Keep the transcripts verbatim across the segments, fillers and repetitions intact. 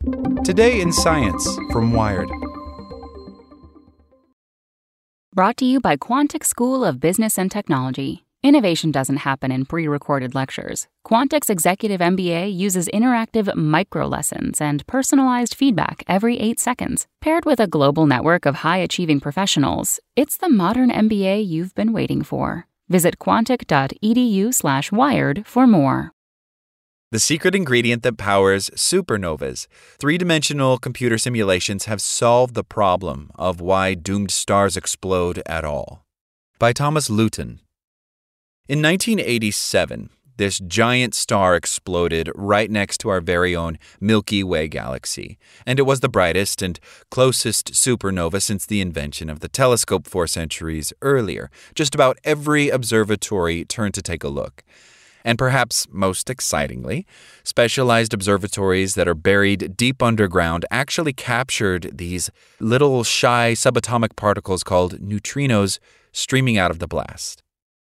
Today in Science from Wired. Brought to you by Quantic School of Business and Technology. Innovation doesn't happen in pre-recorded lectures. Quantic's Executive M B A uses interactive micro-lessons and personalized feedback every eight seconds. Paired with a global network of high-achieving professionals, it's the modern M B A you've been waiting for. Visit quantic.edu slash wired for more. The secret ingredient that powers supernovas. Three-dimensional computer simulations have solved the problem of why doomed stars explode at all. By Thomas Luton. In nineteen eighty-seven, this giant star exploded right next to our very own Milky Way galaxy, and it was the brightest and closest supernova since the invention of the telescope four centuries earlier. Just about every observatory turned to take a look. And perhaps most excitingly, specialized observatories that are buried deep underground actually captured these little shy subatomic particles called neutrinos streaming out of the blast.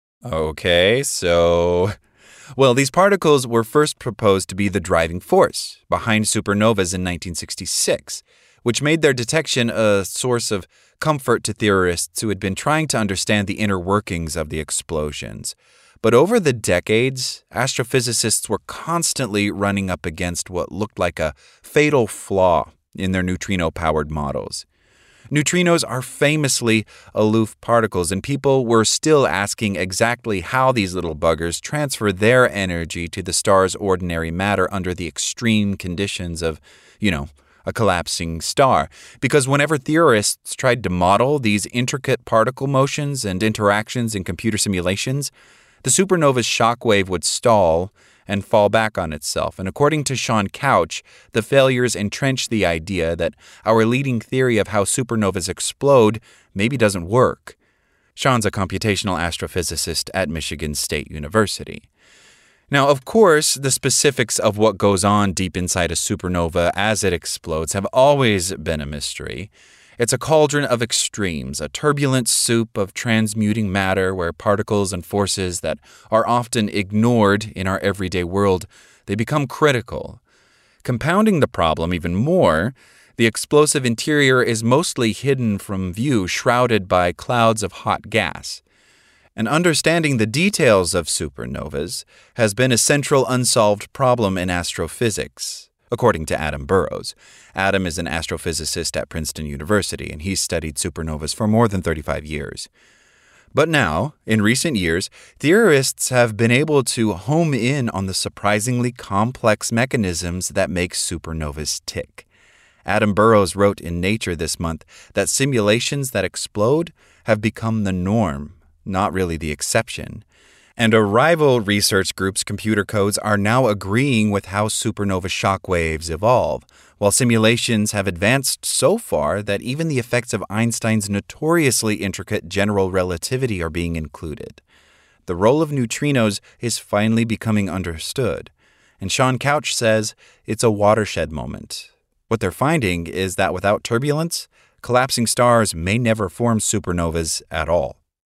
Okay, so... Well, these particles were first proposed to be the driving force behind supernovas in nineteen sixty-six, which made their detection a source of comfort to theorists who had been trying to understand the inner workings of the explosions. But over the decades, astrophysicists were constantly running up against what looked like a fatal flaw in their neutrino-powered models. Neutrinos are famously aloof particles, and people were still asking exactly how these little buggers transfer their energy to the star's ordinary matter under the extreme conditions of, you know, a collapsing star. Because whenever theorists tried to model these intricate particle motions and interactions in computer simulations, the supernova's shockwave would stall and fall back on itself. And according to Sean Couch, the failures entrench the idea that our leading theory of how supernovas explode maybe doesn't work. Sean's a computational astrophysicist at Michigan State University. Now, of course, the specifics of what goes on deep inside a supernova as it explodes have always been a mystery. It's a cauldron of extremes, a turbulent soup of transmuting matter where particles and forces that are often ignored in our everyday world, they become critical. Compounding the problem even more, the explosive interior is mostly hidden from view, shrouded by clouds of hot gas. And understanding the details of supernovas has been a central unsolved problem in astrophysics, according to Adam Burrows. Adam is an astrophysicist at Princeton University, and he's studied supernovas for more than thirty-five years. But now, in recent years, theorists have been able to home in on the surprisingly complex mechanisms that make supernovas tick. Adam Burrows wrote in Nature this month that simulations that explode have become the norm, not really the exception. And a rival research group's computer codes are now agreeing with how supernova shockwaves evolve, while simulations have advanced so far that even the effects of Einstein's notoriously intricate general relativity are being included. The role of neutrinos is finally becoming understood, and Sean Couch says it's a watershed moment. What they're finding is that without turbulence, collapsing stars may never form supernovas at all.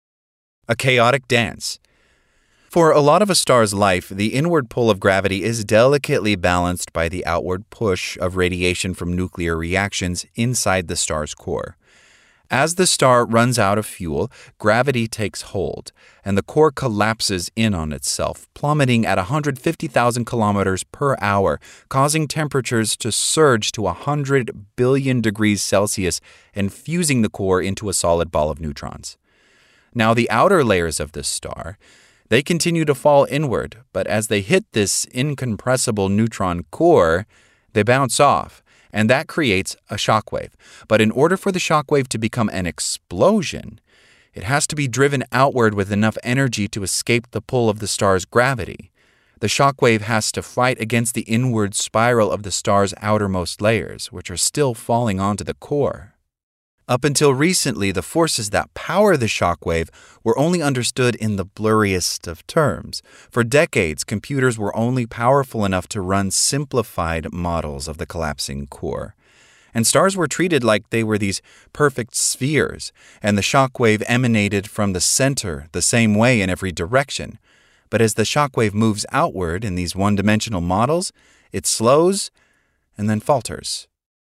A chaotic dance. For a lot of a star's life, the inward pull of gravity is delicately balanced by the outward push of radiation from nuclear reactions inside the star's core. As the star runs out of fuel, gravity takes hold, and the core collapses in on itself, plummeting at one hundred fifty thousand kilometers per hour, causing temperatures to surge to one hundred billion degrees Celsius and fusing the core into a solid ball of neutrons. Now, the outer layers of this star, they continue to fall inward, but as they hit this incompressible neutron core, they bounce off, and that creates a shockwave. But in order for the shockwave to become an explosion, it has to be driven outward with enough energy to escape the pull of the star's gravity. The shockwave has to fight against the inward spiral of the star's outermost layers, which are still falling onto the core. Up until recently, the forces that power the shockwave were only understood in the blurriest of terms. For decades, computers were only powerful enough to run simplified models of the collapsing core. And stars were treated like they were these perfect spheres, and the shockwave emanated from the center the same way in every direction. But as the shockwave moves outward in these one-dimensional models, it slows and then falters.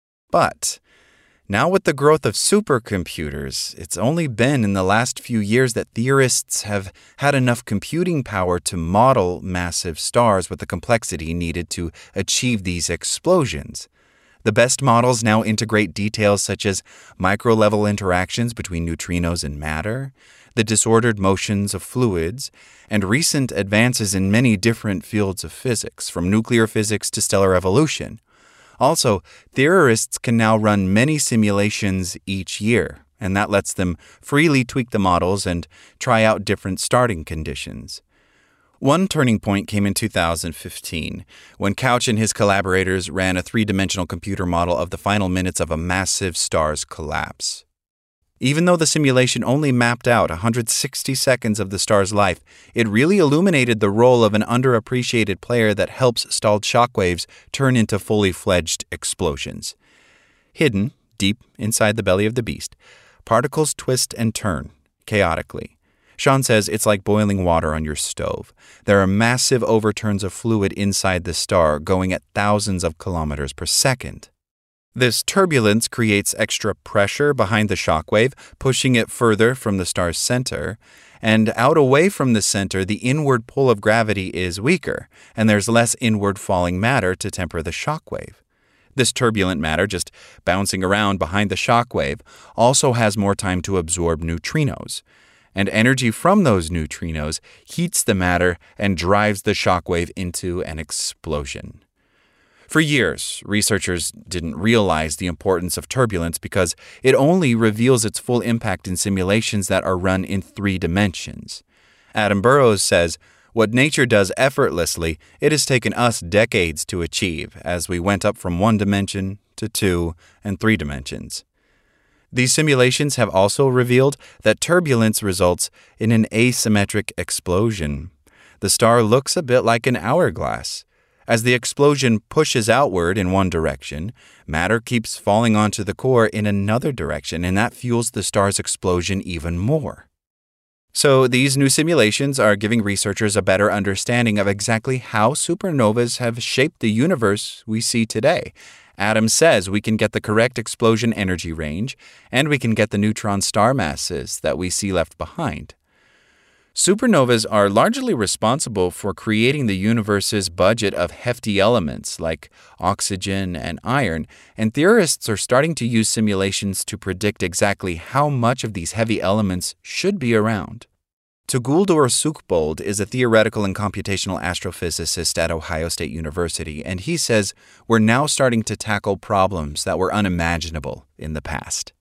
But now with the growth of supercomputers, it's only been in the last few years that theorists have had enough computing power to model massive stars with the complexity needed to achieve these explosions. The best models now integrate details such as micro-level interactions between neutrinos and matter, the disordered motions of fluids, and recent advances in many different fields of physics, from nuclear physics to stellar evolution. Also, theorists can now run many simulations each year, and that lets them freely tweak the models and try out different starting conditions. One turning point came in two thousand fifteen, when Couch and his collaborators ran a three-dimensional computer model of the final minutes of a massive star's collapse. Even though the simulation only mapped out one hundred sixty seconds of the star's life, it really illuminated the role of an underappreciated player that helps stalled shockwaves turn into fully fledged explosions. Hidden, deep inside the belly of the beast, particles twist and turn, chaotically. Sean says it's like boiling water on your stove. There are massive overturns of fluid inside the star going at thousands of kilometers per second. This turbulence creates extra pressure behind the shockwave, pushing it further from the star's center. And out away from the center, the inward pull of gravity is weaker, and there's less inward falling matter to temper the shockwave. This turbulent matter, just bouncing around behind the shockwave, also has more time to absorb neutrinos. And energy from those neutrinos heats the matter and drives the shockwave into an explosion. For years, researchers didn't realize the importance of turbulence because it only reveals its full impact in simulations that are run in three dimensions. Adam Burrows says, "What nature does effortlessly, it has taken us decades to achieve as we went up from one dimension to two and three dimensions." These simulations have also revealed that turbulence results in an asymmetric explosion. The star looks a bit like an hourglass. As the explosion pushes outward in one direction, matter keeps falling onto the core in another direction, and that fuels the star's explosion even more. So these new simulations are giving researchers a better understanding of exactly how supernovas have shaped the universe we see today. Adam says we can get the correct explosion energy range, and we can get the neutron star masses that we see left behind. Supernovas are largely responsible for creating the universe's budget of hefty elements like oxygen and iron, and theorists are starting to use simulations to predict exactly how much of these heavy elements should be around. Tuguldur Sukbold is a theoretical and computational astrophysicist at Ohio State University, and he says we're now starting to tackle problems that were unimaginable in the past.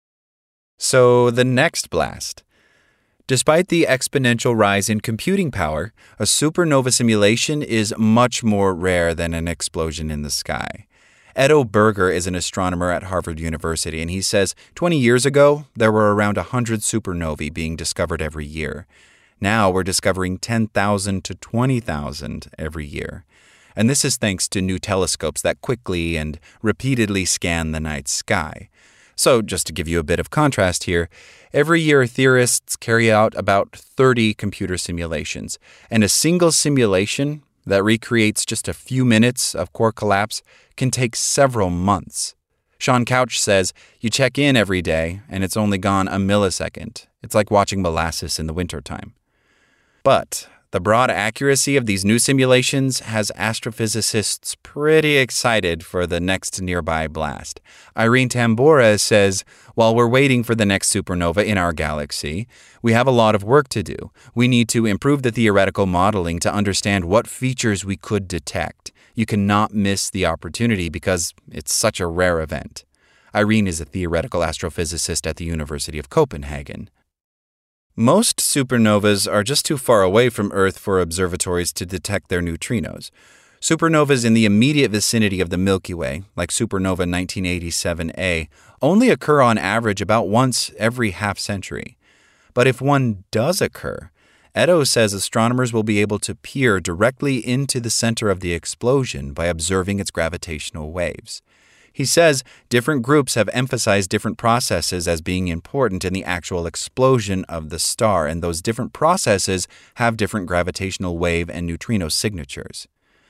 So the next blast. Despite the exponential rise in computing power, a supernova simulation is much more rare than an explosion in the sky. Edo Berger is an astronomer at Harvard University, and he says twenty years ago, there were around one hundred supernovae being discovered every year. Now we're discovering ten thousand to twenty thousand every year. And this is thanks to new telescopes that quickly and repeatedly scan the night sky. So, just to give you a bit of contrast here, every year theorists carry out about thirty computer simulations, and a single simulation that recreates just a few minutes of core collapse can take several months. Sean Couch says, you check in every day, and it's only gone a millisecond. It's like watching molasses in the wintertime. But the broad accuracy of these new simulations has astrophysicists pretty excited for the next nearby blast. Irene Tambora says, while we're waiting for the next supernova in our galaxy, we have a lot of work to do. We need to improve the theoretical modeling to understand what features we could detect. You cannot miss the opportunity because it's such a rare event. Irene is a theoretical astrophysicist at the University of Copenhagen. Most supernovas are just too far away from Earth for observatories to detect their neutrinos. Supernovas in the immediate vicinity of the Milky Way, like supernova nineteen eighty-seven A, only occur on average about once every half century. But if one does occur, Edo says astronomers will be able to peer directly into the center of the explosion by observing its gravitational waves. He says different groups have emphasized different processes as being important in the actual explosion of the star, and those different processes have different gravitational wave and neutrino signatures.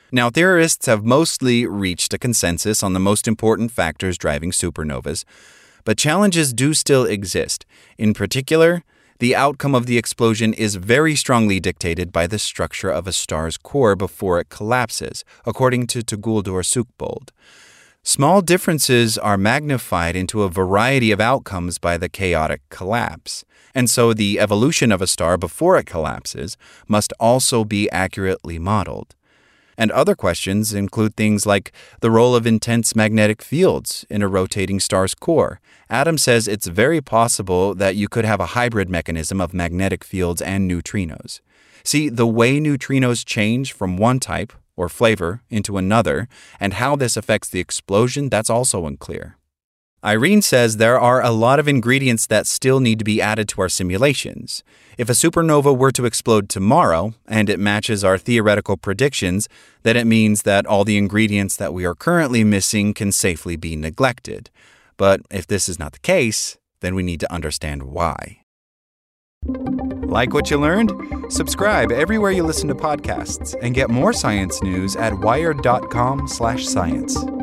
Now, theorists have mostly reached a consensus on the most important factors driving supernovas, but challenges do still exist. In particular, the outcome of the explosion is very strongly dictated by the structure of a star's core before it collapses, according to Tuguldur Sukbold. Small differences are magnified into a variety of outcomes by the chaotic collapse, and so the evolution of a star before it collapses must also be accurately modeled. And other questions include things like the role of intense magnetic fields in a rotating star's core. Adam says it's very possible that you could have a hybrid mechanism of magnetic fields and neutrinos. See, the way neutrinos change from one type, or flavor, into another, and how this affects the explosion, that's also unclear. Irene says there are a lot of ingredients that still need to be added to our simulations. If a supernova were to explode tomorrow, and it matches our theoretical predictions, then it means that all the ingredients that we are currently missing can safely be neglected. But if this is not the case, then we need to understand why. Like what you learned? Subscribe everywhere you listen to podcasts and get more science news at wired dot com slash science.